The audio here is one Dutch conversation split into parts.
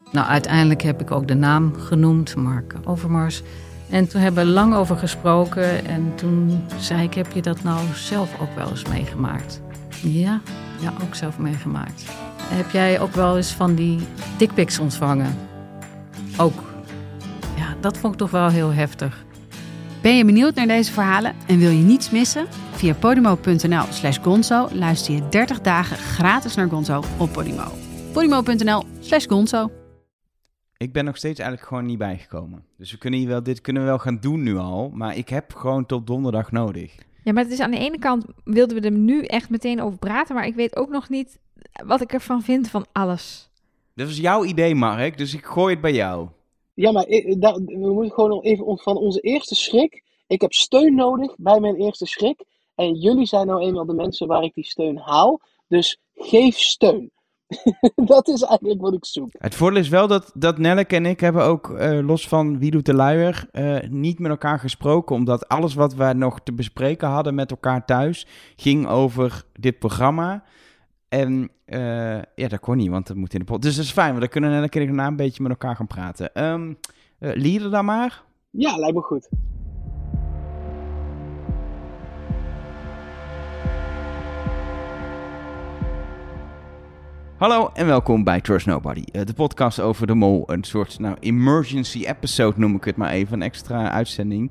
Nou, uiteindelijk heb ik ook de naam genoemd, Mark Overmars. En toen hebben we lang over gesproken. En toen zei ik, heb je dat nou zelf ook wel eens meegemaakt? Ja, ook zelf meegemaakt. Heb jij ook wel eens van die dickpics ontvangen? Ook. Ja, dat vond ik toch wel heel heftig. Ben je benieuwd naar deze verhalen en wil je niets missen? Via podimo.nl/gonzo luister je 30 dagen gratis naar Gonzo op Podimo. podimo.nl/gonzo. Ik ben nog steeds eigenlijk gewoon niet bijgekomen. Dus dit kunnen we wel gaan doen nu al. Maar ik heb gewoon tot donderdag nodig. Ja, maar het is aan de ene kant wilden we er nu echt meteen over praten. Maar ik weet ook nog niet wat ik ervan vind van alles. Dat was jouw idee, Mark. Dus ik gooi het bij jou. Ja, maar we moeten gewoon nog even van onze eerste schrik. Ik heb steun nodig bij mijn eerste schrik. En jullie zijn nou eenmaal de mensen waar ik die steun haal. Dus geef steun. Dat is eigenlijk wat ik zoek. Het voordeel is wel dat Nelleke en ik hebben ook, los van Wie doet de Luier, niet met elkaar gesproken. Omdat alles wat we nog te bespreken hadden met elkaar thuis, ging over dit programma. En dat kon niet, want dat moet in de pot. Dus dat is fijn, want dan kunnen Nelleke en ik daarna een beetje met elkaar gaan praten. Lieder dan maar? Ja, lijkt me goed. Hallo en welkom bij Trust Nobody, de podcast over de mol. Een soort emergency episode noem ik het maar even, een extra uitzending.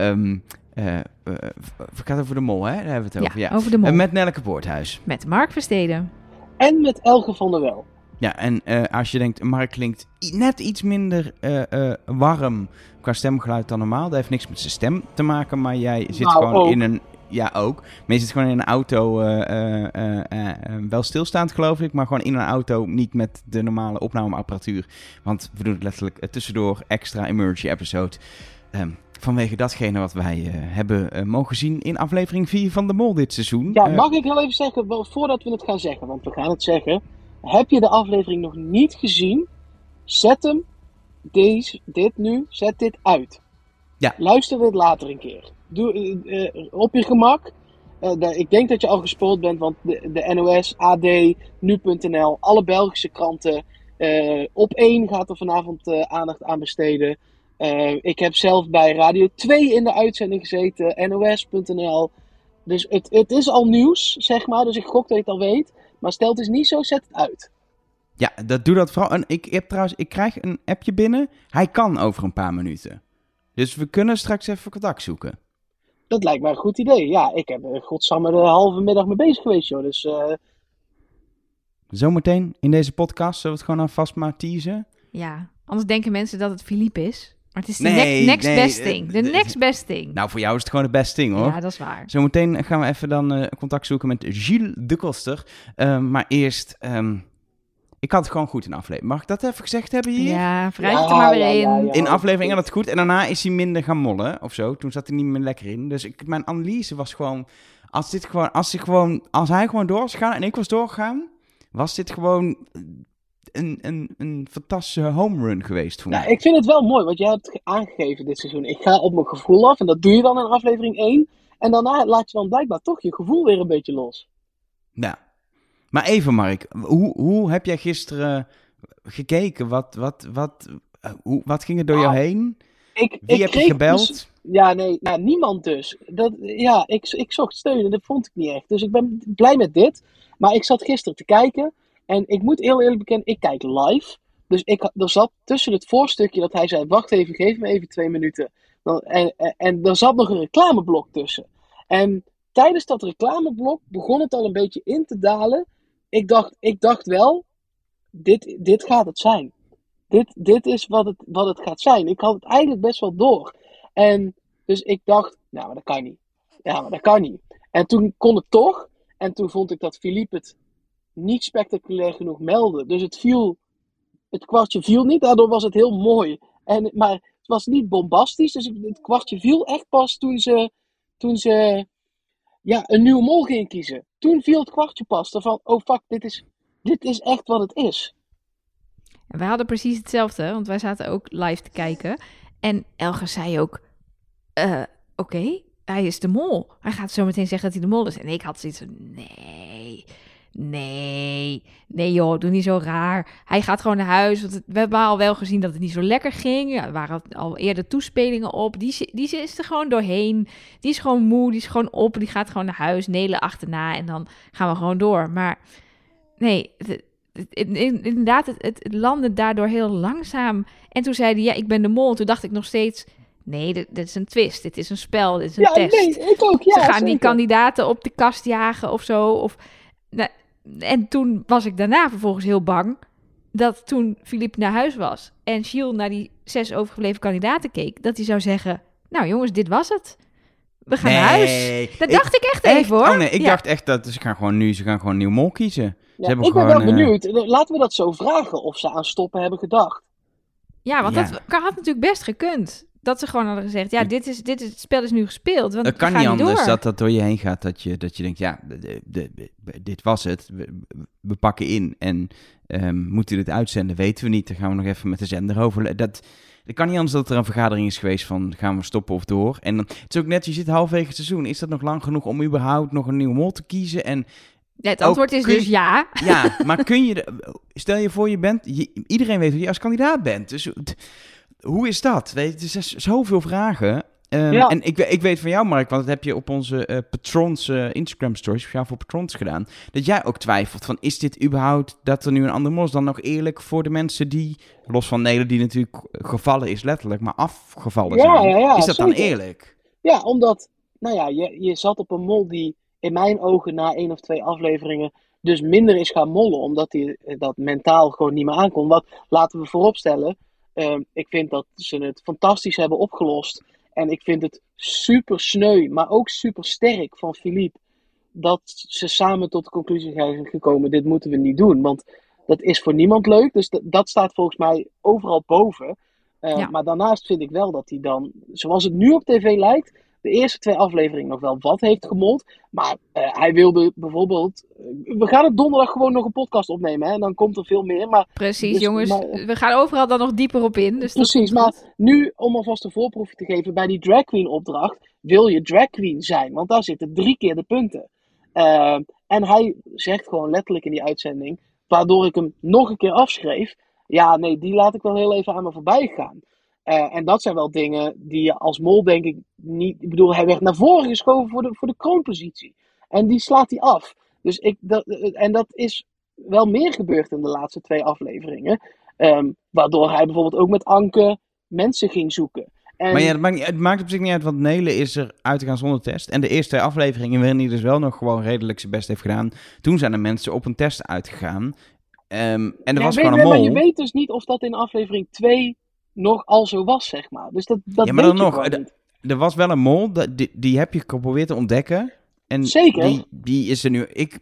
Het gaat over de mol, hè? Daar hebben we het over. Ja, over de mol. Met Nelleke Poorthuis. Met Mark Versteden. En met Elge van der Wel. Ja, en als je denkt, Mark klinkt net iets minder warm qua stemgeluid dan normaal. Dat heeft niks met zijn stem te maken, maar jij zit gewoon ook in een... Ja, ook. Maar je zit gewoon in een auto, wel stilstaand geloof ik, maar gewoon in een auto, niet met de normale opnameapparatuur. Want we doen het letterlijk tussendoor extra emergency episode. Vanwege datgene wat wij hebben mogen zien in aflevering 4 van De Mol dit seizoen. Ja, mag ik heel even zeggen, voordat we het gaan zeggen, want we gaan het zeggen. Heb je de aflevering nog niet gezien? Zet hem, zet dit uit. Ja. Luister dit later een keer. Doe op je gemak. Ik denk dat je al gespoord bent, want de NOS, AD, Nu.nl, alle Belgische kranten. Op 1 gaat er vanavond aandacht aan besteden. Ik heb zelf bij Radio 2 in de uitzending gezeten, NOS.nl. Dus het is al nieuws, zeg maar. Dus ik gok dat je het al weet. Maar stel het is niet zo, zet het uit. Ja, doe dat vooral. En ik krijg een appje binnen. Hij kan over een paar minuten. Dus we kunnen straks even contact zoeken. Dat lijkt mij een goed idee. Ja, ik heb godsamme de halve middag mee bezig geweest, joh. Dus, Zometeen in deze podcast zullen we het gewoon alvast maar teasen. Ja, anders denken mensen dat het Philippe is. Maar het is de next best thing. De next best thing. Nou, voor jou is het gewoon de best thing, hoor. Ja, dat is waar. Zometeen gaan we even dan contact zoeken met Gilles de Koster. Maar eerst... ik had het gewoon goed in aflevering. Mag ik dat even gezegd hebben hier? Ja, wrijf het er maar weer in. In aflevering had het goed. En daarna is hij minder gaan mollen of zo. Toen zat hij niet meer lekker in. Dus mijn analyse was gewoon... Als hij gewoon door was gegaan en ik was doorgegaan... was dit gewoon een fantastische home run geweest voor mij. Ik vind het wel mooi, want jij hebt aangegeven dit seizoen. Ik ga op mijn gevoel af en dat doe je dan in aflevering 1. En daarna laat je dan blijkbaar toch je gevoel weer een beetje los. Ja. Maar even, Mark, hoe heb jij gisteren gekeken? Wat ging er door jou heen? Wie heb je gebeld? Dus, niemand dus. Ik zocht steun en dat vond ik niet echt. Dus ik ben blij met dit. Maar ik zat gisteren te kijken en ik moet heel eerlijk bekennen, ik kijk live. Dus er zat tussen het voorstukje dat hij zei, wacht even, geef me even 2 minuten. En er zat nog een reclameblok tussen. En tijdens dat reclameblok begon het al een beetje in te dalen. Ik dacht wel, dit gaat het zijn. Dit is wat het gaat zijn. Ik had het eigenlijk best wel door. En dus ik dacht, maar dat kan niet. Ja, maar dat kan niet. En toen kon het toch. En toen vond ik dat Philippe het niet spectaculair genoeg meldde. Dus het kwartje viel niet. Daardoor was het heel mooi. Maar het was niet bombastisch. Dus het kwartje viel echt pas toen ze een nieuwe mol gingen kiezen. Toen viel het kwartje pas. Van, oh fuck, dit is echt wat het is. En wij hadden precies hetzelfde, want wij zaten ook live te kijken. En Elger zei ook, oké, hij is de mol. Hij gaat zo meteen zeggen dat hij de mol is. En ik had zoiets van, nee, Nee joh, doe niet zo raar. Hij gaat gewoon naar huis. Want we hebben al wel gezien dat het niet zo lekker ging. Ja, er waren al eerder toespelingen op. Die is er gewoon doorheen. Die is gewoon moe, die is gewoon op. Die gaat gewoon naar huis, Nele achterna. En dan gaan we gewoon door. Maar nee, inderdaad, het landde daardoor heel langzaam. En toen zei hij, ja, ik ben de mol. Toen dacht ik nog steeds... Nee, dit is een twist. Dit is een spel. Dit is een test. Nee, ik ook. Ja, Ze gaan zeker. die kandidaten op de kast jagen of zo. En toen was ik daarna vervolgens heel bang dat toen Philippe naar huis was en Gilles naar die 6 overgebleven kandidaten keek, dat hij zou zeggen, nou jongens, dit was het. We gaan naar huis. Dat dacht ik echt even hoor. Oh nee, ik dacht echt dat ze gaan gewoon een nieuw mol kiezen. Ja, ik ben wel benieuwd. Laten we dat zo vragen of ze aan stoppen hebben gedacht. Ja, want dat had natuurlijk best gekund. Dat ze gewoon hadden gezegd, ja, het spel is nu gespeeld. Want het kan niet anders door. dat door je heen gaat. Dat je denkt, ja, dit was het. We pakken in en moeten we dit uitzenden? Weten we niet. Dan gaan we nog even met de zender over. Dat kan niet anders dat er een vergadering is geweest van gaan we stoppen of door. En dan, het is ook net, je zit halverwege het seizoen. Is dat nog lang genoeg om überhaupt nog een nieuwe mol te kiezen? En ja, het antwoord is dus ja. Ja, maar kun je... Stel je voor, iedereen weet hoe je als kandidaat bent. Dus hoe is dat? Weet je, er zijn zoveel vragen. En ik weet van jou, Mark, want dat heb je op onze patrons Instagram stories, speciaal voor patrons gedaan, dat jij ook twijfelt van, is dit überhaupt dat er nu een ander mol is dan nog eerlijk voor de mensen die, los van Nele, die natuurlijk gevallen is letterlijk, maar afgevallen zijn. Ja, is dat zeker. dan eerlijk? Ja, omdat, nou ja, je zat op een mol die in mijn ogen na 1 of 2 afleveringen dus minder is gaan mollen, omdat hij dat mentaal gewoon niet meer aankon. Wat laten we vooropstellen, ik vind dat ze het fantastisch hebben opgelost. En ik vind het super sneu, maar ook super sterk van Philippe, dat ze samen tot de conclusie zijn gekomen, dit moeten we niet doen. Want dat is voor niemand leuk, dus dat staat volgens mij overal boven. Maar daarnaast vind ik wel dat hij dan, zoals het nu op tv lijkt, de eerste 2 afleveringen nog wel wat heeft gemold. Maar hij wilde bijvoorbeeld, we gaan het donderdag gewoon nog een podcast opnemen, hè, en dan komt er veel meer. Maar, precies, dus, jongens, we gaan overal dan nog dieper op in. Dus precies, maar nu, om alvast een voorproefje te geven, bij die drag queen opdracht, wil je drag queen zijn, want daar zitten 3 keer de punten. En hij zegt gewoon letterlijk in die uitzending, waardoor ik hem nog een keer afschreef, ja, nee, die laat ik wel heel even aan me voorbij gaan. En dat zijn wel dingen die je als mol denk ik niet... Ik bedoel, hij werd naar voren geschoven voor de kroonpositie. En die slaat hij af. Dus dat is wel meer gebeurd in de laatste 2 afleveringen. Waardoor hij bijvoorbeeld ook met Anke mensen ging zoeken. Maar ja, het maakt op zich niet uit, want Nele is er uit te gaan zonder test. En de eerste 2 afleveringen waarin hij dus wel nog gewoon redelijk zijn best heeft gedaan. Toen zijn er mensen op een test uitgegaan. En er was gewoon een mol. Maar je weet dus niet of dat in aflevering 2... nog al zo was, zeg maar. Dus dat ja, maar dan nog, er was wel een mol, die heb je geprobeerd te ontdekken. En zeker. Die is er nu. Ik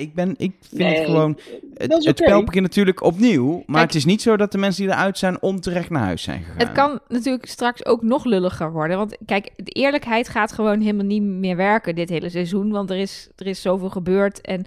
vind het gewoon. Het spel begint natuurlijk opnieuw. Maar het is niet zo dat de mensen die eruit zijn onterecht naar huis zijn gegaan. Het kan natuurlijk straks ook nog lulliger worden. Want kijk, de eerlijkheid gaat gewoon helemaal niet meer werken dit hele seizoen. Want er is zoveel gebeurd. En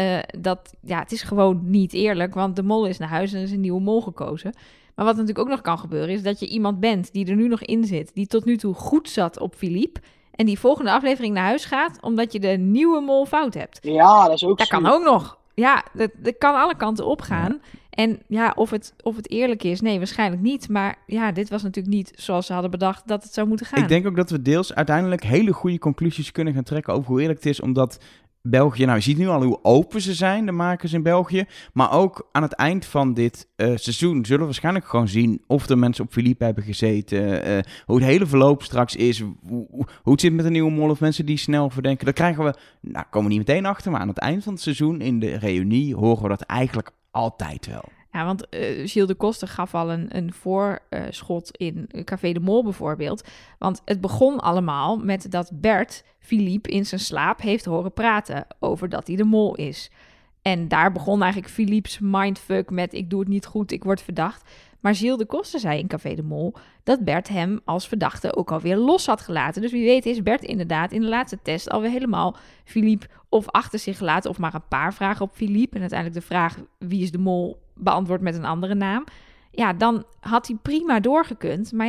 het is gewoon niet eerlijk. Want de mol is naar huis en er is een nieuwe mol gekozen. Maar wat natuurlijk ook nog kan gebeuren, is dat je iemand bent die er nu nog in zit, die tot nu toe goed zat op Philippe, en die volgende aflevering naar huis gaat, omdat je de nieuwe mol fout hebt. Ja, dat is ook dat kan ook nog. Ja, dat kan alle kanten opgaan. Ja. En ja, of het eerlijk is, nee, waarschijnlijk niet. Maar ja, dit was natuurlijk niet zoals ze hadden bedacht dat het zou moeten gaan. Ik denk ook dat we deels uiteindelijk hele goede conclusies kunnen gaan trekken over hoe eerlijk het is, omdat België, nou je ziet nu al hoe open ze zijn, de makers in België. Maar ook aan het eind van dit seizoen zullen we waarschijnlijk gewoon zien of er mensen op Philippe hebben gezeten. Hoe het hele verloop straks is. Hoe het zit met een nieuwe mol of mensen die snel verdenken. Daar krijgen we, nou komen we niet meteen achter, maar aan het eind van het seizoen in de reunie horen we dat eigenlijk altijd wel. Ja, want Gilles de Koster gaf al een voorschot in Café de Mol bijvoorbeeld. Want het begon allemaal met dat Bert Philippe in zijn slaap heeft horen praten over dat hij de mol is. En daar begon eigenlijk Philippe's mindfuck met ik doe het niet goed, ik word verdacht. Maar Gilles de Koster zei in Café de Mol dat Bert hem als verdachte ook alweer los had gelaten. Dus wie weet is Bert inderdaad in de laatste test alweer helemaal Philippe of achter zich gelaten of maar een paar vragen op Philippe. En uiteindelijk de vraag wie is de mol beantwoord met een andere naam. Ja, dan had hij prima doorgekund. Maar ja,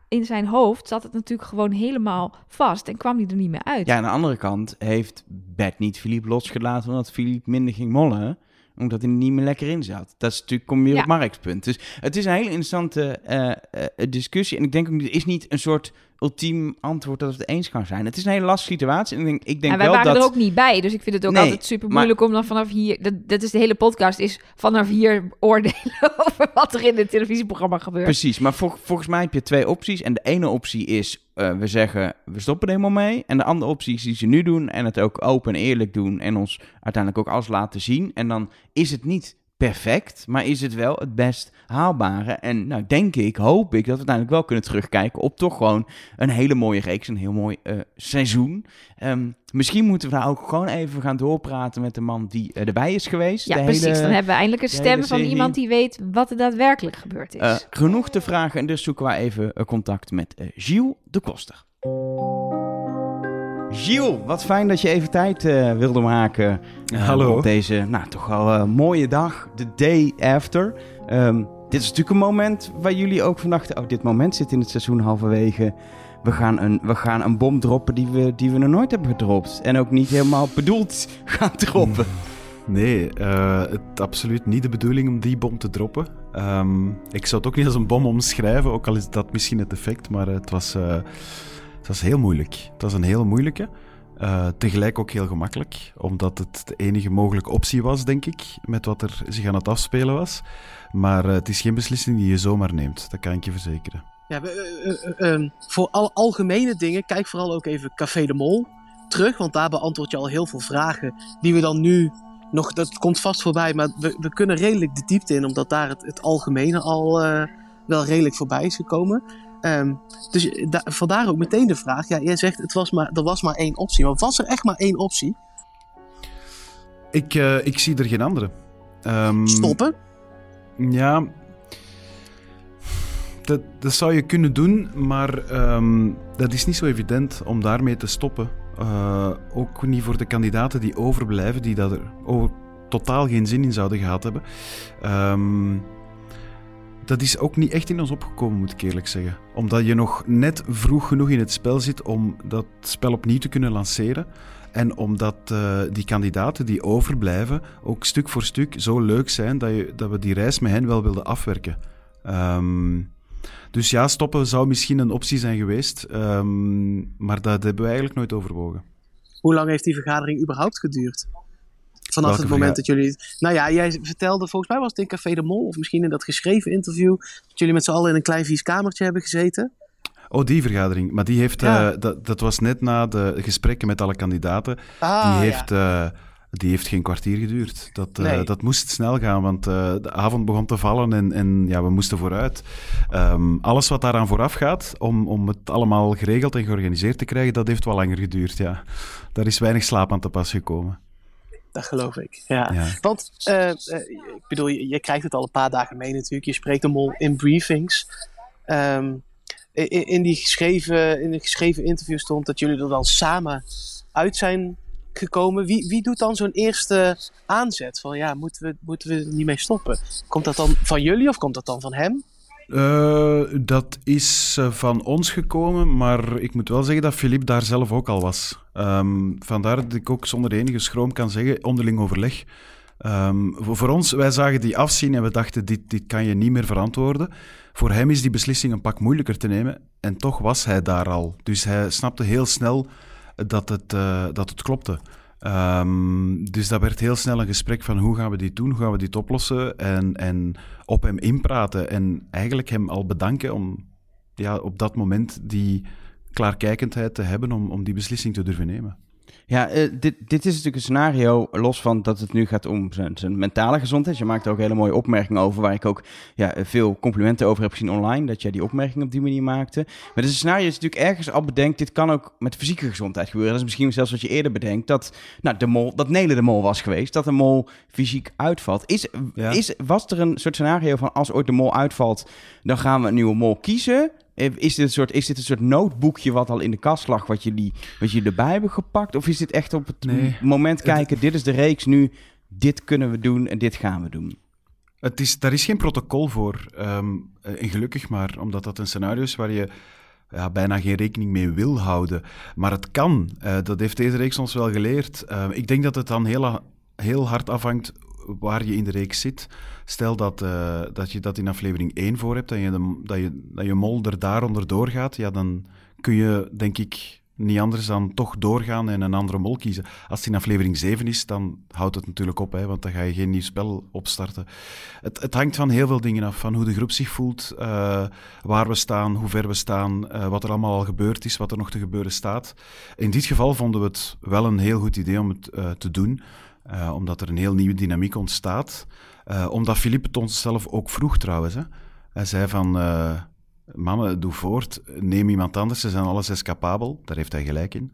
in zijn hoofd zat het natuurlijk gewoon helemaal vast en kwam hij er niet meer uit. Ja, aan de andere kant heeft Bert niet Philippe losgelaten omdat Philippe minder ging mollen, omdat hij er niet meer lekker in zat. Dat is natuurlijk, kom je weer op Mark's punt. Dus het is een hele interessante discussie. En ik denk ook, er is niet een soort ultiem antwoord dat het eens kan zijn. Het is een hele lastige situatie. En ik denk en wij wel waren dat... er ook niet bij, dus ik vind het ook altijd super moeilijk om dan vanaf hier... Dat is de hele podcast, is vanaf hier oordelen over wat er in het televisieprogramma gebeurt. Precies, maar volgens mij heb je 2 opties. En de ene optie is, we zeggen, we stoppen er helemaal mee. En de andere optie is die ze nu doen en het ook open en eerlijk doen en ons uiteindelijk ook alles laten zien. En dan is het niet perfect, maar is het wel het best haalbare. En nou hoop ik dat we uiteindelijk wel kunnen terugkijken op toch gewoon een hele mooie reeks, een heel mooi seizoen. Misschien moeten we daar ook gewoon even gaan doorpraten met de man die erbij is geweest. Ja, precies. Dan hebben we eindelijk een stem van iemand die weet wat er daadwerkelijk gebeurd is. Genoeg te vragen en dus zoeken we even contact met Gilles de Koster. Gilles, wat fijn dat je even tijd wilde maken. Hallo. Op deze, toch wel mooie dag, de day after. Dit is natuurlijk een moment waar jullie ook van dachten, dit moment zit in het seizoen halverwege. We gaan een bom droppen die we nog nooit hebben gedropt. En ook niet helemaal bedoeld gaan droppen. Nee, het absoluut niet de bedoeling om die bom te droppen. Ik zou het ook niet als een bom omschrijven, ook al is dat misschien het effect, maar het was heel moeilijk. Het was een heel moeilijke. Tegelijk ook heel gemakkelijk, omdat het de enige mogelijke optie was, denk ik, met wat er zich aan het afspelen was. Maar het is geen beslissing die je zomaar neemt, dat kan ik je verzekeren. Ja, voor alle algemene dingen, kijk vooral ook even Café de Mol terug, want daar beantwoord je al heel veel vragen die we dan nu nog, dat komt vast voorbij, maar we kunnen redelijk de diepte in, omdat daar het algemene al wel redelijk voorbij is gekomen. Dus vandaar ook meteen de vraag. Ja, jij zegt er was maar 1 optie. Maar was er echt maar 1 optie? Ik zie er geen andere. Stoppen? Ja, dat zou je kunnen doen, maar dat is niet zo evident om daarmee te stoppen. Ook niet voor de kandidaten die overblijven, die daar totaal geen zin in zouden gehad hebben. Dat is ook niet echt in ons opgekomen, moet ik eerlijk zeggen. Omdat je nog net vroeg genoeg in het spel zit om dat spel opnieuw te kunnen lanceren. En omdat die kandidaten die overblijven ook stuk voor stuk zo leuk zijn dat we die reis met hen wel wilden afwerken. Dus ja, stoppen zou misschien een optie zijn geweest. Maar dat hebben we eigenlijk nooit overwogen. Hoe lang heeft die vergadering überhaupt geduurd? Vanaf het moment dat jullie... Nou ja, jij vertelde, volgens mij was het in Café de Mol, of misschien in dat geschreven interview, dat jullie met z'n allen in een klein vies kamertje hebben gezeten. Oh, die vergadering. Maar die heeft... Dat was net na de gesprekken met alle kandidaten. Die heeft geen kwartier geduurd. Dat moest snel gaan, want de avond begon te vallen en we moesten vooruit. Alles wat daaraan vooraf gaat, om het allemaal geregeld en georganiseerd te krijgen, dat heeft wel langer geduurd, ja. Daar is weinig slaap aan te pas gekomen. Dat geloof ik, ja. Want, ik bedoel, je krijgt het al een paar dagen mee natuurlijk. Je spreekt hem al in briefings. In de geschreven interview stond dat jullie er dan samen uit zijn gekomen. Wie doet dan zo'n eerste aanzet? Van ja, moeten we er niet mee stoppen? Komt dat dan van jullie of komt dat dan van hem? Dat is van ons gekomen, maar ik moet wel zeggen dat Philippe daar zelf ook al was. Vandaar dat ik ook zonder enige schroom kan zeggen, onderling overleg. Voor ons, wij zagen die afzien en we dachten, dit kan je niet meer verantwoorden. Voor hem is die beslissing een pak moeilijker te nemen en toch was hij daar al. Dus hij snapte heel snel dat het klopte. Dus dat werd heel snel een gesprek van hoe gaan we dit doen, hoe gaan we dit oplossen en op hem inpraten en eigenlijk hem al bedanken om op dat moment die klaarkijkendheid te hebben om die beslissing te durven nemen. Ja, dit is natuurlijk een scenario, los van dat het nu gaat om zijn mentale gezondheid. Je maakt er ook hele mooie opmerkingen over, waar ik ook veel complimenten over heb gezien online, dat jij die opmerking op die manier maakte. Maar dit is een scenario dat je natuurlijk ergens al bedenkt, dit kan ook met fysieke gezondheid gebeuren. Dat is misschien zelfs wat je eerder bedenkt, dat Nele de Mol was geweest, dat de mol fysiek uitvalt. Was er een soort scenario van, als ooit de mol uitvalt, dan gaan we een nieuwe mol kiezen? Is dit een soort noteboekje wat al in de kast lag, wat jullie erbij hebben gepakt? Of is dit echt op het moment kijken, dit is de reeks nu, dit kunnen we doen en dit gaan we doen? Daar is geen protocol voor. En gelukkig maar, omdat dat een scenario is waar je bijna geen rekening mee wil houden. Maar het kan. Dat heeft deze reeks ons wel geleerd. Ik denk dat het dan heel hard afhangt waar je in de reeks zit. Stel dat je dat in aflevering 1 voor hebt en dat je mol er daaronder doorgaat, ja, dan kun je, denk ik, niet anders dan toch doorgaan en een andere mol kiezen. Als het in aflevering 7 is, dan houdt het natuurlijk op, want dan ga je geen nieuw spel opstarten. Het hangt van heel veel dingen af, van hoe de groep zich voelt, waar we staan, hoe ver we staan, wat er allemaal al gebeurd is, wat er nog te gebeuren staat. In dit geval vonden we het wel een heel goed idee om het te doen, omdat er een heel nieuwe dynamiek ontstaat. Omdat Philippe het ons zelf ook vroeg trouwens. Hè. Hij zei van... mannen, doe voort, neem iemand anders, ze zijn alle 6 capabel, daar heeft hij gelijk in,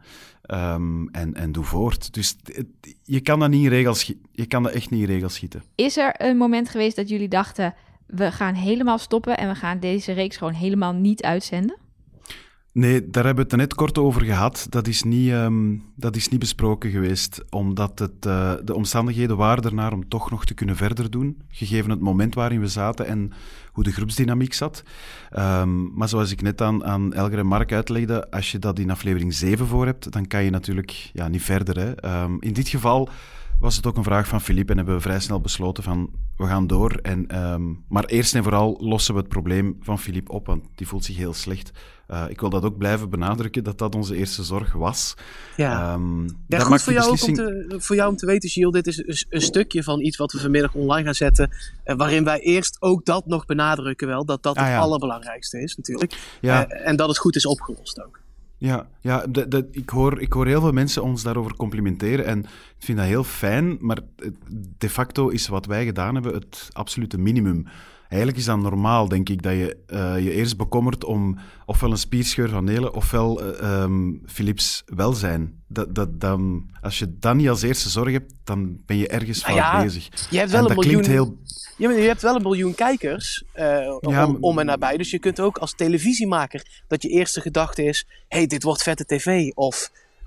en doe voort. Dus je kan dat echt niet in regels schieten. Is er een moment geweest dat jullie dachten, we gaan helemaal stoppen en we gaan deze reeks gewoon helemaal niet uitzenden? Nee, daar hebben we het net kort over gehad. Dat is niet besproken geweest, omdat de omstandigheden waren ernaar om toch nog te kunnen verder doen, gegeven het moment waarin we zaten en hoe de groepsdynamiek zat. Maar zoals ik net aan Elger en Mark uitlegde, als je dat in aflevering 7 voor hebt, dan kan je natuurlijk niet verder. Hè. In dit geval was het ook een vraag van Philippe en hebben we vrij snel besloten van, we gaan door. Maar eerst en vooral lossen we het probleem van Philippe op, want die voelt zich heel slecht. Ik wil dat ook blijven benadrukken, dat onze eerste zorg was. Ja, goed voor jou, voor jou om te weten, Gilles, dit is een stukje van iets wat we vanmiddag online gaan zetten, waarin wij eerst ook dat nog benadrukken wel, dat het allerbelangrijkste is natuurlijk. Ja. En dat het goed is opgelost ook. Ja, ik hoor heel veel mensen ons daarover complimenteren en ik vind dat heel fijn, maar de facto is wat wij gedaan hebben het absolute minimum. Eigenlijk is dat normaal, denk ik, dat je je eerst bekommert om ofwel een spierscheur van Nele ofwel Philips welzijn. Als je dat niet als eerste zorg hebt, dan ben je ergens fout bezig. Je hebt wel je hebt wel 1 miljoen kijkers om en nabij. Dus je kunt ook als televisiemaker dat je eerste gedachte is, hey, dit wordt vette tv. Of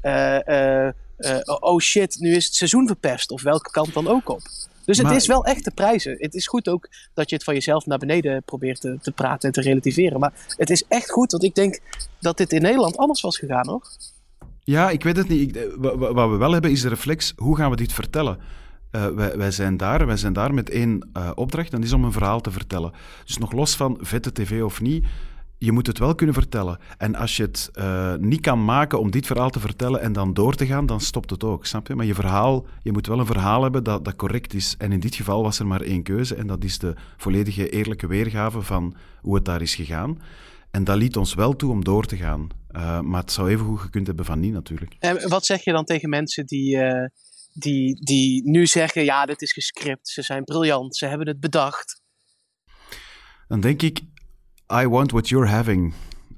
oh shit, nu is het seizoen verpest. Of welke kant dan ook op. Dus het is wel echt te prijzen. Het is goed ook dat je het van jezelf naar beneden probeert te praten en te relativeren. Maar het is echt goed, want ik denk dat dit in Nederland anders was gegaan, hoor. Ja, ik weet het niet. Wat we wel hebben is de reflex, hoe gaan we dit vertellen? Wij zijn daar met 1 opdracht, en dat is om een verhaal te vertellen. Dus nog los van vette tv of niet, je moet het wel kunnen vertellen. En als je het niet kan maken om dit verhaal te vertellen en dan door te gaan, dan stopt het ook, snap je? Maar je moet wel een verhaal hebben dat correct is. En in dit geval was er maar 1 keuze, en dat is de volledige eerlijke weergave van hoe het daar is gegaan. En dat liet ons wel toe om door te gaan. Maar het zou even goed gekund hebben van niet, natuurlijk. En wat zeg je dan tegen mensen die nu zeggen, ja, dit is gescript, ze zijn briljant, ze hebben het bedacht? Dan denk ik, I want what you're having.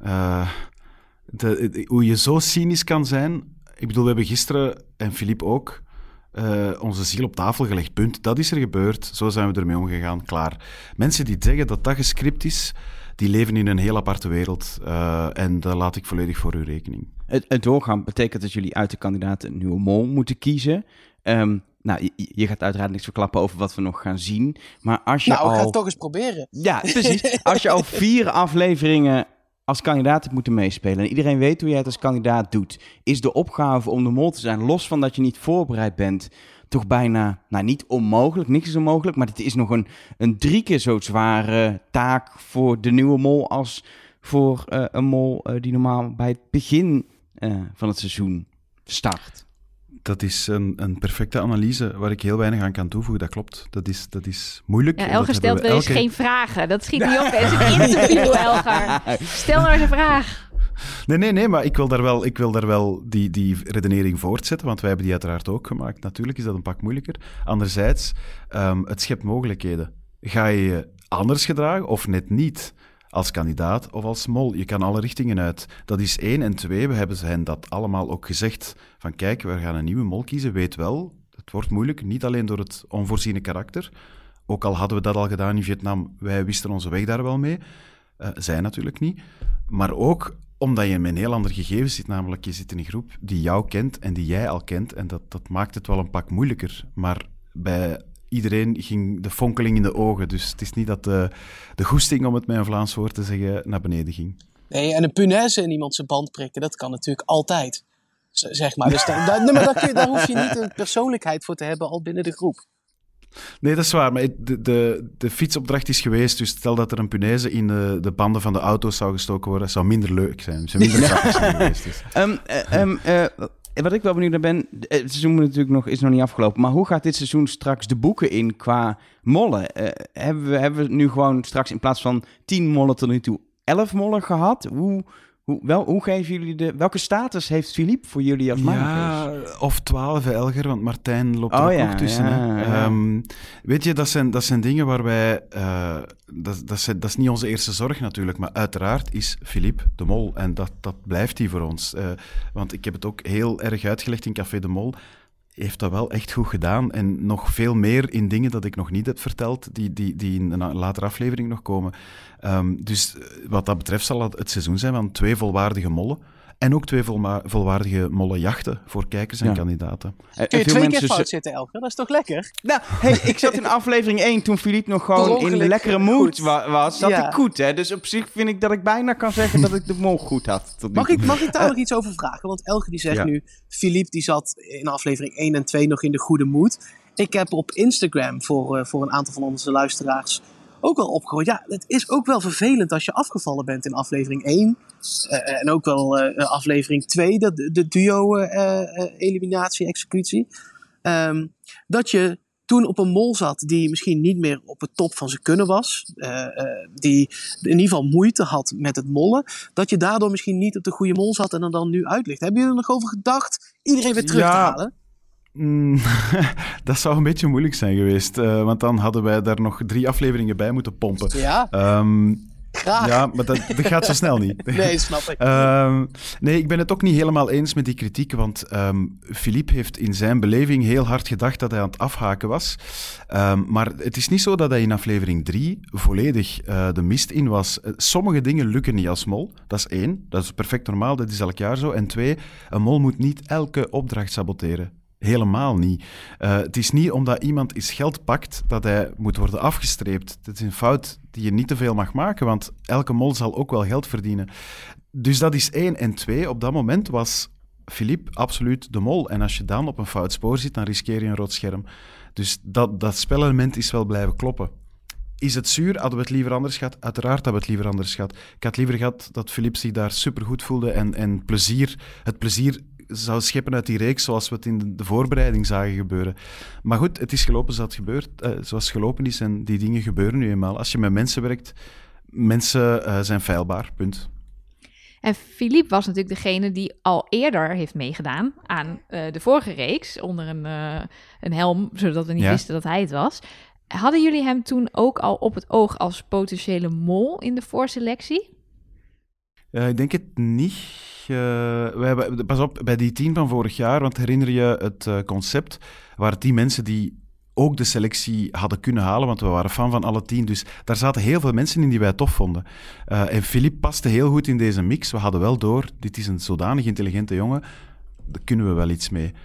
Hoe je zo cynisch kan zijn. Ik bedoel, we hebben gisteren, en Philippe ook, onze ziel op tafel gelegd. Punt. Dat is er gebeurd. Zo zijn we ermee omgegaan. Klaar. Mensen die zeggen dat dat gescript is, die leven in een heel aparte wereld. En dat laat ik volledig voor uw rekening. Het doorgaan betekent dat jullie uit de kandidaten een nieuwe mol moeten kiezen. Je gaat uiteraard niks verklappen over wat we nog gaan zien. Maar als je we gaan het toch eens proberen. Ja, precies. Als je al 4 afleveringen als kandidaat hebt moeten meespelen en iedereen weet hoe jij het als kandidaat doet, is de opgave om de mol te zijn, los van dat je niet voorbereid bent, toch bijna, niet onmogelijk, niks is onmogelijk, maar het is nog een 3 keer zo zware taak voor de nieuwe mol als voor een mol die normaal bij het begin van het seizoen start. Dat is een perfecte analyse waar ik heel weinig aan kan toevoegen. Dat klopt. Dat is moeilijk. Ja, Elger stelt wel eens geen vragen. Dat schiet niet op. Het is een interview, Elger. Stel nou eens een vraag. Nee, maar ik wil daar wel die redenering voortzetten, want wij hebben die uiteraard ook gemaakt. Natuurlijk is dat een pak moeilijker. Anderzijds, het schept mogelijkheden. Ga je je anders gedragen of net niet? Als kandidaat of als mol. Je kan alle richtingen uit. Dat is 1. En 2, we hebben hen dat allemaal ook gezegd. Van kijk, we gaan een nieuwe mol kiezen. Weet wel, het wordt moeilijk. Niet alleen door het onvoorziene karakter. Ook al hadden we dat al gedaan in Vietnam. Wij wisten onze weg daar wel mee. Zij natuurlijk niet. Maar ook omdat je met een heel ander gegeven zit. Namelijk, je zit in een groep die jou kent en die jij al kent. En dat maakt het wel een pak moeilijker. Maar bij iedereen ging de fonkeling in de ogen. Dus het is niet dat de goesting, om het met een Vlaams woord te zeggen, naar beneden ging. Nee, en een punaise in iemand zijn band prikken, dat kan natuurlijk altijd. Zeg maar. Dus daar hoef je niet een persoonlijkheid voor te hebben al binnen de groep. Nee, dat is waar. Maar de fietsopdracht is geweest. Dus stel dat er een punaise in de banden van de auto's zou gestoken worden, zou minder leuk zijn. Zou minder grappig zijn geweest. Dus. Wat ik wel benieuwd naar ben, het seizoen is nog niet afgelopen, maar hoe gaat dit seizoen straks de boeken in qua mollen? Hebben we nu gewoon straks in plaats van 10 mollen tot nu toe 11 mollen gehad? Hoe geven jullie welke status heeft Philippe voor jullie als managers? Ja, of 12 Elger, want Martijn loopt er ook nog tussen. Ja. Weet je, dat zijn dingen waar wij... Dat is niet onze eerste zorg natuurlijk, maar uiteraard is Philippe de Mol. En dat blijft hij voor ons. Want ik heb het ook heel erg uitgelegd in Café de Mol. Heeft dat wel echt goed gedaan. En nog veel meer in dingen dat ik nog niet heb verteld, die in een latere aflevering nog komen. Dus wat dat betreft zal het seizoen zijn van 2 volwaardige mollen. En ook 2 volwaardige mollenjachten voor kijkers en kandidaten. Kun je 2 keer fout zitten, Elger? Dat is toch lekker? Nou, ik zat in aflevering 1 toen Philippe nog gewoon in de lekkere mood was. Zat ik goed, hè? Dus op zich vind ik dat ik bijna kan zeggen dat ik de mol goed had. Mag ik daar nog iets over vragen? Want Elger die zegt nu, Philippe die zat in aflevering 1 en 2 nog in de goede mood. Ik heb op Instagram voor een aantal van onze luisteraars ook wel opgehoord. Ja, het is ook wel vervelend als je afgevallen bent in aflevering 1. En ook wel aflevering 2, de duo-eliminatie-executie. Dat je toen op een mol zat die misschien niet meer op het top van zijn kunnen was. Die in ieder geval moeite had met het mollen. Dat je daardoor misschien niet op de goede mol zat en dan nu uitlicht. Hebben jullie er nog over gedacht iedereen weer terug te halen? Dat zou een beetje moeilijk zijn geweest. Want dan hadden wij daar nog 3 afleveringen bij moeten pompen. Ja, graag. Ja, maar dat gaat zo snel niet. Nee, snap ik. Nee, ik ben het ook niet helemaal eens met die kritiek. Want Philippe heeft in zijn beleving heel hard gedacht dat hij aan het afhaken was. Maar het is niet zo dat hij in aflevering 3 volledig de mist in was. Sommige dingen lukken niet als mol. Dat is 1. Dat is perfect normaal. Dat is elk jaar zo. En 2, een mol moet niet elke opdracht saboteren. Helemaal niet. Het is niet omdat iemand eens geld pakt dat hij moet worden afgestreept. Dat is een fout die je niet te veel mag maken, want elke mol zal ook wel geld verdienen. Dus dat is 1. En 2, op dat moment was Philippe absoluut de mol. En als je dan op een fout spoor zit, dan riskeer je een rood scherm. Dus dat spelelement is wel blijven kloppen. Is het zuur? Hadden we het liever anders gehad? Uiteraard hadden we het liever anders gehad. Ik had liever gehad dat Philippe zich daar supergoed voelde en het plezier zou scheppen uit die reeks zoals we het in de voorbereiding zagen gebeuren. Maar goed, het is gelopen zoals het gelopen is en die dingen gebeuren nu eenmaal. Als je met mensen werkt, mensen zijn feilbaar, punt. En Philippe was natuurlijk degene die al eerder heeft meegedaan aan de vorige reeks onder een helm, zodat we niet wisten dat hij het was. Hadden jullie hem toen ook al op het oog als potentiële mol in de voorselectie? Ik denk het niet. Pas op, bij die 10 van vorig jaar, want herinner je het concept, waren 10 mensen die ook de selectie hadden kunnen halen, want we waren fan van alle 10. Dus daar zaten heel veel mensen in die wij tof vonden. En Philippe paste heel goed in deze mix. We hadden wel door, dit is een zodanig intelligente jongen, daar kunnen we wel iets mee.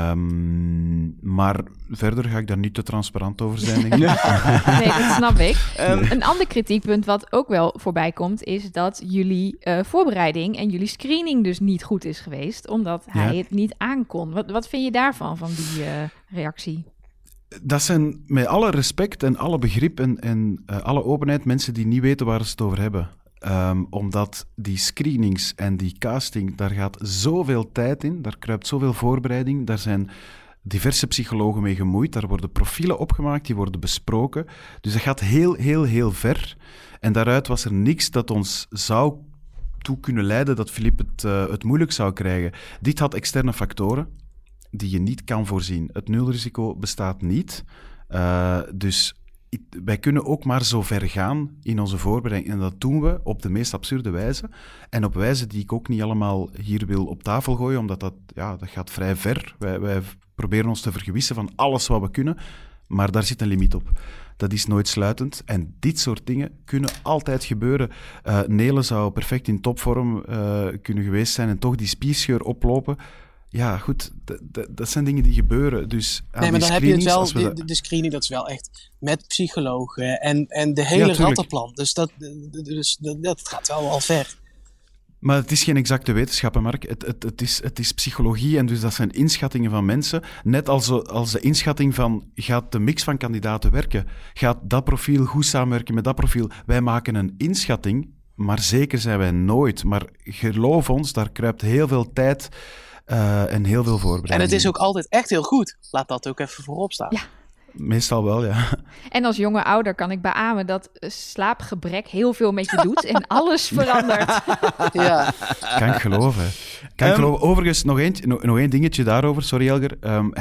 Maar verder ga ik daar niet te transparant over zijn, denk ik. Nee, dat snap ik. Een ander kritiekpunt wat ook wel voorbij komt, is dat jullie voorbereiding en jullie screening dus niet goed is geweest, omdat hij het niet aankon. Wat vind je daarvan, van die reactie? Dat zijn met alle respect en alle begrip en alle openheid mensen die niet weten waar ze het over hebben. Omdat die screenings en die casting, daar gaat zoveel tijd in, daar kruipt zoveel voorbereiding, daar zijn diverse psychologen mee gemoeid, daar worden profielen opgemaakt, die worden besproken. Dus dat gaat heel, heel, heel ver. En daaruit was er niks dat ons zou toe kunnen leiden dat Philippe het moeilijk zou krijgen. Dit had externe factoren die je niet kan voorzien. Het nulrisico bestaat niet. Dus wij kunnen ook maar zo ver gaan in onze voorbereiding. En dat doen we op de meest absurde wijze. En op wijze die ik ook niet allemaal hier wil op tafel gooien, omdat dat gaat vrij ver. Wij proberen ons te vergewissen van alles wat we kunnen, maar daar zit een limiet op. Dat is nooit sluitend. En dit soort dingen kunnen altijd gebeuren. Nele zou perfect in topvorm kunnen geweest zijn en toch die spierscheur oplopen. ja, goed, dat zijn dingen die gebeuren. Dus nee, maar dan heb je het wel, de screening, dat is wel echt met psychologen en de hele rattenplan. Dus dat gaat wel al ver. Maar het is geen exacte wetenschappen, Mark. Het is psychologie en dus dat zijn inschattingen van mensen. Net als de inschatting van, gaat de mix van kandidaten werken? Gaat dat profiel goed samenwerken met dat profiel? Wij maken een inschatting, maar zeker zijn wij nooit. Maar geloof ons, daar kruipt heel veel tijd en heel veel voorbereiding. En het is ook altijd echt heel goed. Laat dat ook even voorop staan. Ja. Meestal wel, ja. En als jonge ouder kan ik beamen dat slaapgebrek heel veel met je doet en alles verandert. Ja. Kan ik geloven. Overigens, nog één dingetje daarover. Sorry, Elger.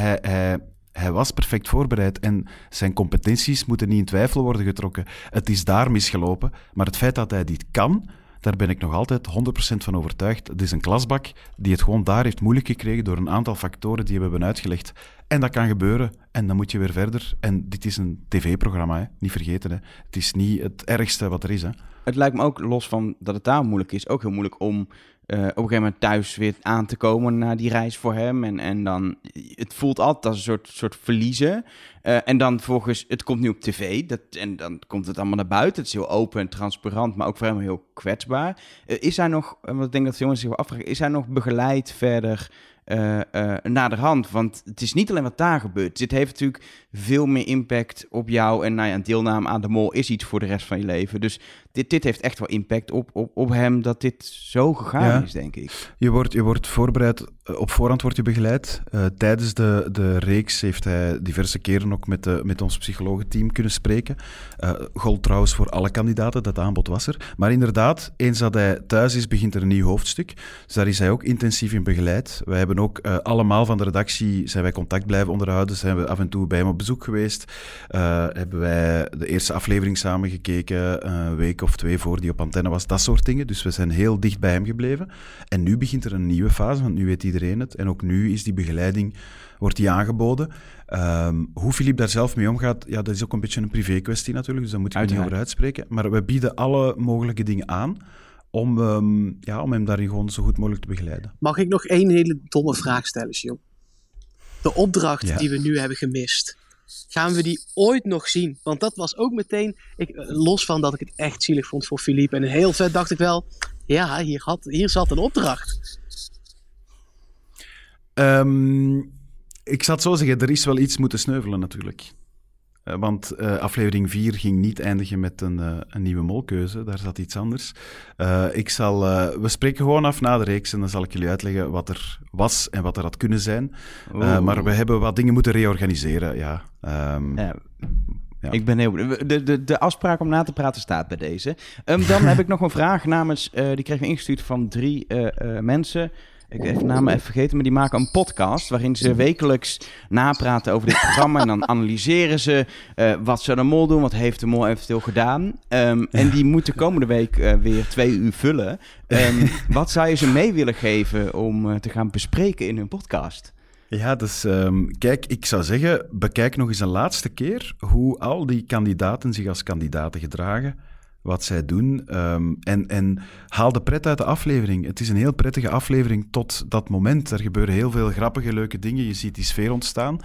Hij was perfect voorbereid en zijn competenties moeten niet in twijfel worden getrokken. Het is daar misgelopen, maar het feit dat hij dit kan, daar ben ik nog altijd 100% van overtuigd. Het is een klasbak die het gewoon daar heeft moeilijk gekregen door een aantal factoren die we hebben uitgelegd. En dat kan gebeuren. En dan moet je weer verder. En dit is een tv-programma, hè. Niet vergeten. Hè. Het is niet het ergste wat er is. Hè. Het lijkt me ook, los van dat het daar moeilijk is, ook heel moeilijk om op een gegeven moment thuis weer aan te komen na die reis voor hem. En dan, het voelt altijd als een soort verliezen. En dan volgens, het komt nu op tv. En dan komt het allemaal naar buiten. Het is heel open en transparant, maar ook voor hem heel kwetsbaar. Is hij nog, want ik denk dat de jongens zich wel afvragen, is hij nog begeleid verder naderhand? Want het is niet alleen wat daar gebeurt. Dit heeft natuurlijk veel meer impact op jou. En een deelname aan de Mol is iets voor de rest van je leven. Dus dit heeft echt wel impact op hem, dat dit zo gegaan is, denk ik. Je wordt voorbereid, op voorhand wordt je begeleid. Tijdens de reeks heeft hij diverse keren ook met ons psychologenteam kunnen spreken. Gold trouwens voor alle kandidaten, dat aanbod was er. Maar inderdaad, eens dat hij thuis is, begint er een nieuw hoofdstuk. Dus daar is hij ook intensief in begeleid. Wij hebben ook allemaal van de redactie, zijn wij contact blijven onderhouden, zijn we af en toe bij hem op bezoek geweest. Hebben wij de eerste aflevering samen gekeken, een week of 2 voor die op antenne was, dat soort dingen. Dus we zijn heel dicht bij hem gebleven. En nu begint er een nieuwe fase, want nu weet iedereen het. En ook nu is die begeleiding, wordt die aangeboden. Hoe Philippe daar zelf mee omgaat, ja, dat is ook een beetje een privé kwestie natuurlijk, dus daar moet ik niet over uitspreken. Maar we bieden alle mogelijke dingen aan om hem daarin gewoon zo goed mogelijk te begeleiden. Mag ik nog één hele domme vraag stellen, Gilles? De opdracht die we nu hebben gemist, gaan we die ooit nog zien? Want dat was ook meteen, los van dat ik het echt zielig vond voor Philippe, en heel vet dacht ik wel, ja, hier zat een opdracht. Ik zal het zo zeggen, er is wel iets moeten sneuvelen natuurlijk. Want aflevering 4 ging niet eindigen met een nieuwe molkeuze. Daar zat iets anders. We spreken gewoon af na de reeks en dan zal ik jullie uitleggen wat er was en wat er had kunnen zijn. Maar we hebben wat dingen moeten reorganiseren, ja. Ik ben heel benieuwd. De afspraak om na te praten staat bij deze. Dan heb ik nog een vraag namens, die kregen we ingestuurd van 3 mensen. Ik heb de naam even vergeten, maar die maken een podcast waarin ze wekelijks napraten over dit programma. En dan analyseren ze wat zou de Mol doen, wat heeft de Mol eventueel gedaan. En die moeten komende week weer 2 uur vullen. Wat zou je ze mee willen geven om te gaan bespreken in hun podcast? Ja, dus kijk, ik zou zeggen, bekijk nog eens een laatste keer hoe al die kandidaten zich als kandidaten gedragen. Wat zij doen. En haal de pret uit de aflevering. Het is een heel prettige aflevering tot dat moment. Er gebeuren heel veel grappige, leuke dingen. Je ziet die sfeer ontstaan.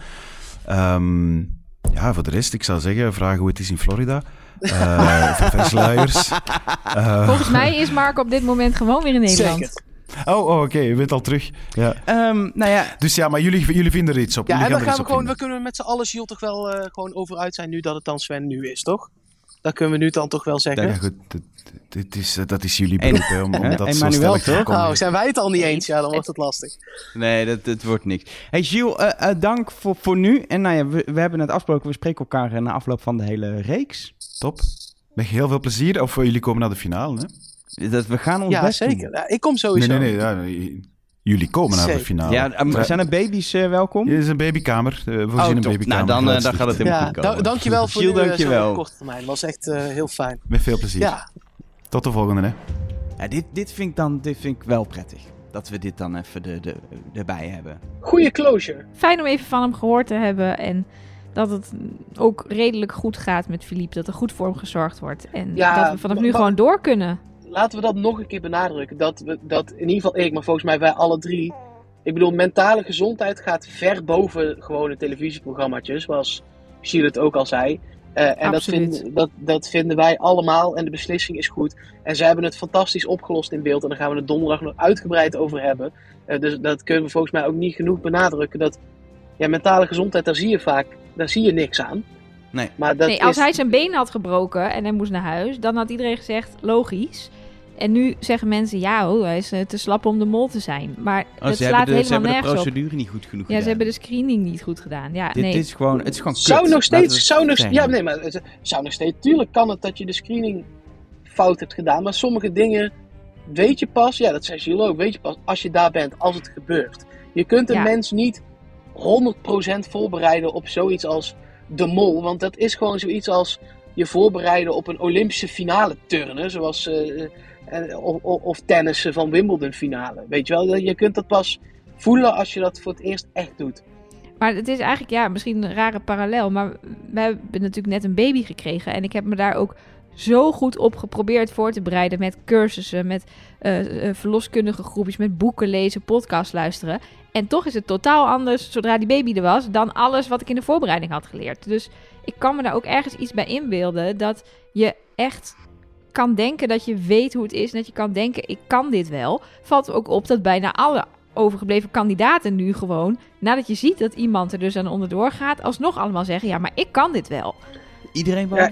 Voor de rest, ik zou zeggen, vraag hoe het is in Florida. Versluiers. Volgens mij is Mark op dit moment gewoon weer in Nederland. Zeker. Oké, je bent al terug. Ja. Dus ja, maar jullie vinden er iets op. Ja, en dan gaan we gewoon, we kunnen met z'n allen, Gilles, toch wel gewoon over uit zijn nu dat het dan Sven nu is, toch? Dat kunnen we nu dan toch wel zeggen. Ja, goed. Dat is jullie beroep, om dat zo stellig te komen. Oh, zijn wij het al niet eens? Ja, dan wordt het lastig. Nee, dat wordt niks. Hey Gilles, dank voor nu. En we hebben net afgesproken, we spreken elkaar na afloop van de hele reeks. Top. Met heel veel plezier. Of jullie komen naar de finale, hè? We gaan ons best doen. Ja, zeker. Ja, ik kom sowieso. Nee. Jullie komen naar de finale. Ja, zijn er baby's welkom? Er is een babykamer. We voorzien een babykamer. Nou, dan gaat het helemaal goed komen. Dankjewel voor Gilles, zo'n korte termijn. Dat was echt heel fijn. Met veel plezier. Ja. Tot de volgende, hè. Ja, dit vind ik wel prettig. Dat we dit dan even erbij hebben. Goeie closure. Fijn om even van hem gehoord te hebben. En dat het ook redelijk goed gaat met Philippe. Dat er goed voor hem gezorgd wordt. En dat we vanaf nu gewoon door kunnen. Laten we dat nog een keer benadrukken. Dat in ieder geval ik, maar volgens mij wij alle 3 Ik bedoel, mentale gezondheid gaat ver boven gewone televisieprogramma's, zoals Gilles het ook al zei. En dat vinden wij allemaal en de beslissing is goed. En ze hebben het fantastisch opgelost in beeld en daar gaan we het donderdag nog uitgebreid over hebben. Dus dat kunnen we volgens mij ook niet genoeg benadrukken. Dat mentale gezondheid, daar zie je niks aan. Nee. Maar als hij zijn been had gebroken en hij moest naar huis, dan had iedereen gezegd, logisch. En nu zeggen mensen, hij is te slap om de mol te zijn. Maar het slaat helemaal nergens op. Ze hebben de procedure niet goed genoeg gedaan. Ze hebben de screening niet goed gedaan. Ja, het is gewoon kut. Tuurlijk kan het dat je de screening fout hebt gedaan. Maar sommige dingen weet je pas, dat zei Gilles ook, weet je pas als je daar bent, als het gebeurt. Je kunt een mens niet 100% voorbereiden op zoiets als de mol. Want dat is gewoon zoiets als je voorbereiden op een Olympische finale turnen. Zoals... of tennissen van Wimbledon finale. Weet je wel, je kunt dat pas voelen als je dat voor het eerst echt doet. Maar het is eigenlijk, misschien een rare parallel, maar we hebben natuurlijk net een baby gekregen en ik heb me daar ook zo goed op geprobeerd voor te bereiden met cursussen, met verloskundige groepjes, met boeken lezen, podcast luisteren. En toch is het totaal anders zodra die baby er was dan alles wat ik in de voorbereiding had geleerd. Dus ik kan me daar ook ergens iets bij inbeelden dat je echt kan denken dat je weet hoe het is en dat je kan denken, ik kan dit wel. Valt ook op dat bijna alle overgebleven kandidaten nu gewoon, nadat je ziet dat iemand er dus aan onderdoor gaat, alsnog allemaal zeggen, maar ik kan dit wel. Iedereen wel.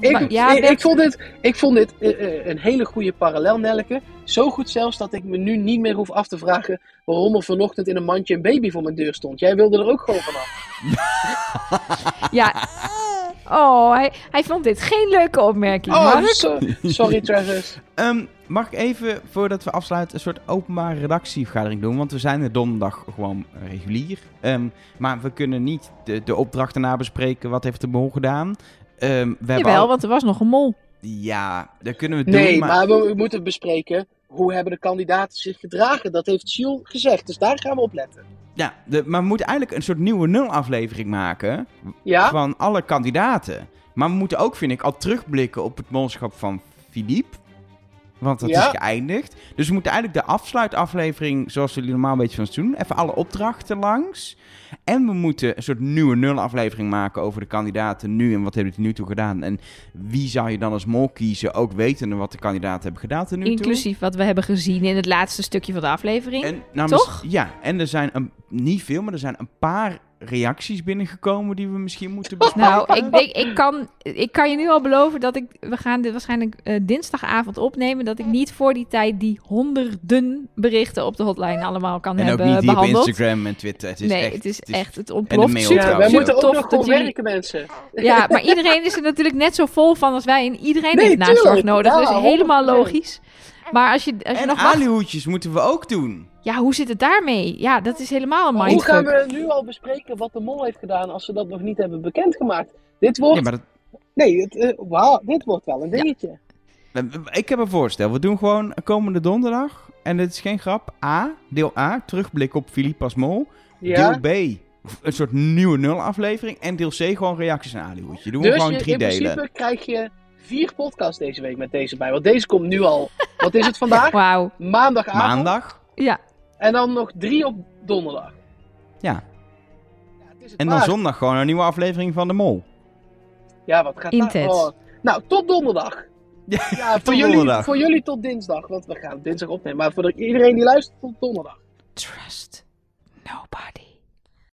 Ik vond dit een hele goede parallel, Nelleke. Zo goed zelfs dat ik me nu niet meer hoef af te vragen waarom er vanochtend in een mandje een baby voor mijn deur stond. Jij wilde er ook gewoon vanaf. Ja. Oh, hij vond dit geen leuke opmerking. Sorry Travis. Mag ik even, voordat we afsluiten, een soort openbare redactievergadering doen? Want we zijn er donderdag gewoon regulier. Maar we kunnen niet de opdrachten nabespreken. Wat heeft de mol gedaan? Want er was nog een mol. Ja, dat kunnen we doen. Nee, maar we moeten bespreken hoe hebben de kandidaten zich gedragen. Dat heeft Gilles gezegd, dus daar gaan we op letten. Ja, maar we moeten eigenlijk een soort nieuwe 0-aflevering maken van alle kandidaten. Maar we moeten ook, vind ik, al terugblikken op het molschap van Philippe. Want dat is geëindigd. Dus we moeten eigenlijk de afsluitaflevering, zoals jullie normaal een beetje van het doen, even alle opdrachten langs. En we moeten een soort nieuwe 0-aflevering maken over de kandidaten nu en wat hebben die nu toe gedaan. En wie zou je dan als mol kiezen, ook wetende wat de kandidaten hebben gedaan tot nu toe. Inclusief wat we hebben gezien in het laatste stukje van de aflevering. En, toch? Ja, en er zijn niet veel, maar er zijn een paar reacties binnengekomen die we misschien moeten bespreken. Nou, ik kan je nu al beloven dat we gaan dit waarschijnlijk dinsdagavond opnemen, dat ik niet voor die tijd die honderden berichten op de hotline allemaal kan hebben behandeld. En ook niet op Instagram en Twitter. Het ontploft. Super, wij moeten ook nog gewoon werken, mensen. Ja, maar iedereen is er natuurlijk net zo vol van als wij en iedereen heeft nazorg nodig. Dus helemaal logisch. Maar als je nog alihoedjes moeten we ook doen. Ja, hoe zit het daarmee? Ja, dat is helemaal een mindfuck. Hoe gaan we nu al bespreken wat de mol heeft gedaan als ze dat nog niet hebben bekendgemaakt? Dit wordt... dit wordt wel een dingetje. Ja. Ik heb een voorstel. We doen gewoon komende donderdag, en dit is geen grap, deel A, terugblik op Philippe als mol. Ja. Deel B, een soort nieuwe 0-aflevering. En deel C, gewoon reacties aan alihoedje. Doen we gewoon 3 delen. In principe krijg je 4 podcasts deze week met deze bij. Want deze komt nu al. Wat is het vandaag? Wauw. Maandagavond. Maandag. Ja. En dan nog 3 op donderdag. Ja. En dan zondag gewoon een nieuwe aflevering van de Mol. Ja, wat gaat dat? Oh. Nou, tot donderdag. Ja, voor jullie tot dinsdag. Want we gaan dinsdag opnemen. Maar voor iedereen die luistert, tot donderdag. Trust nobody.